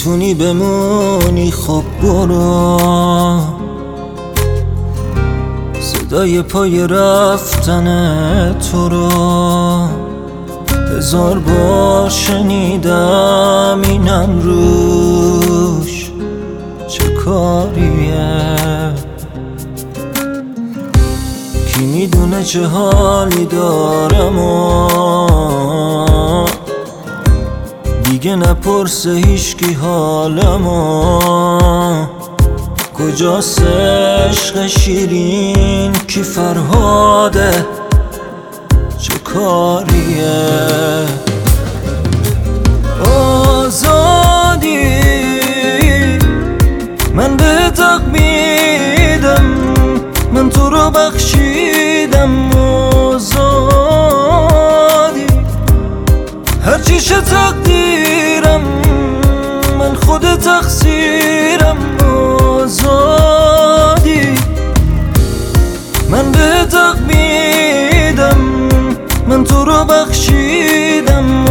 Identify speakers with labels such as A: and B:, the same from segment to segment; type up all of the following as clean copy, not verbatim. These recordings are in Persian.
A: میتونی بمونی خب برو، صدای پای رفتن تو رو 1000 بار شنیدم، اینم روش چه کاریه؟ کی میدونه چه حالی دارم و دیگه نپرسه هیچکی حالمو. کجاست عشق شیرین؟ کی فرهاده؟ چه کاریه؟ آزادی من به تق میدم، من تو رو بخشیدم. آزادی هرچی شه تقدیرم، من خود تقصیرم. آزادی من به تق میدم، من تو رو بخشیدم.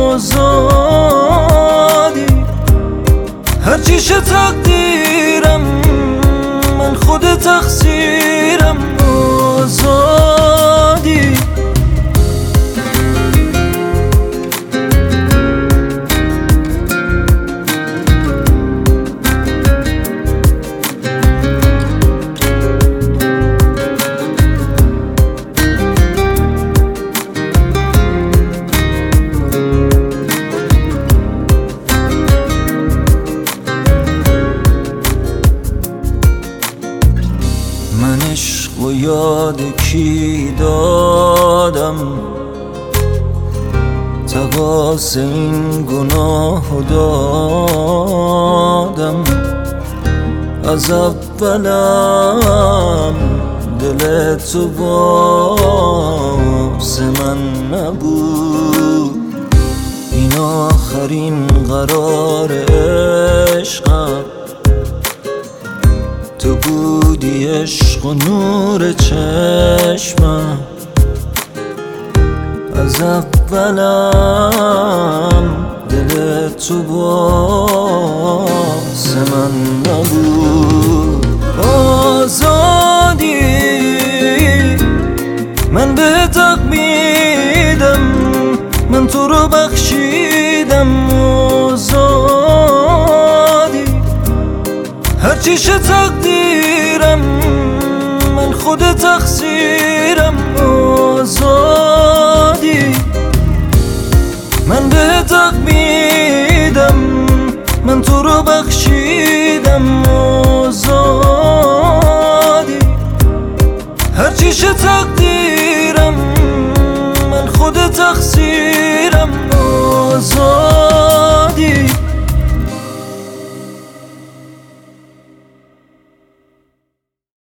A: آزادی هرچی شه تقدیرم، من خود تقصیرم. آزادی من عشق و یاد کی دادم؟ تقاص این گناه دادم. از اولم دل تو واسه من نبود، این آخرین قرار عشقم. تو بودی عشق و نور چشمم، از اولم دل تو واسه من نبود. آزادی من به تق میدم، من تو رو بخشیدم. آزادی هرچی شه تقدیرم، من خود تقصیرم. آزادی من به تق میدم، من تو رو بخشیدم. آزادی هرچی شه تقدیرم، من خود تقصیرم. آزادی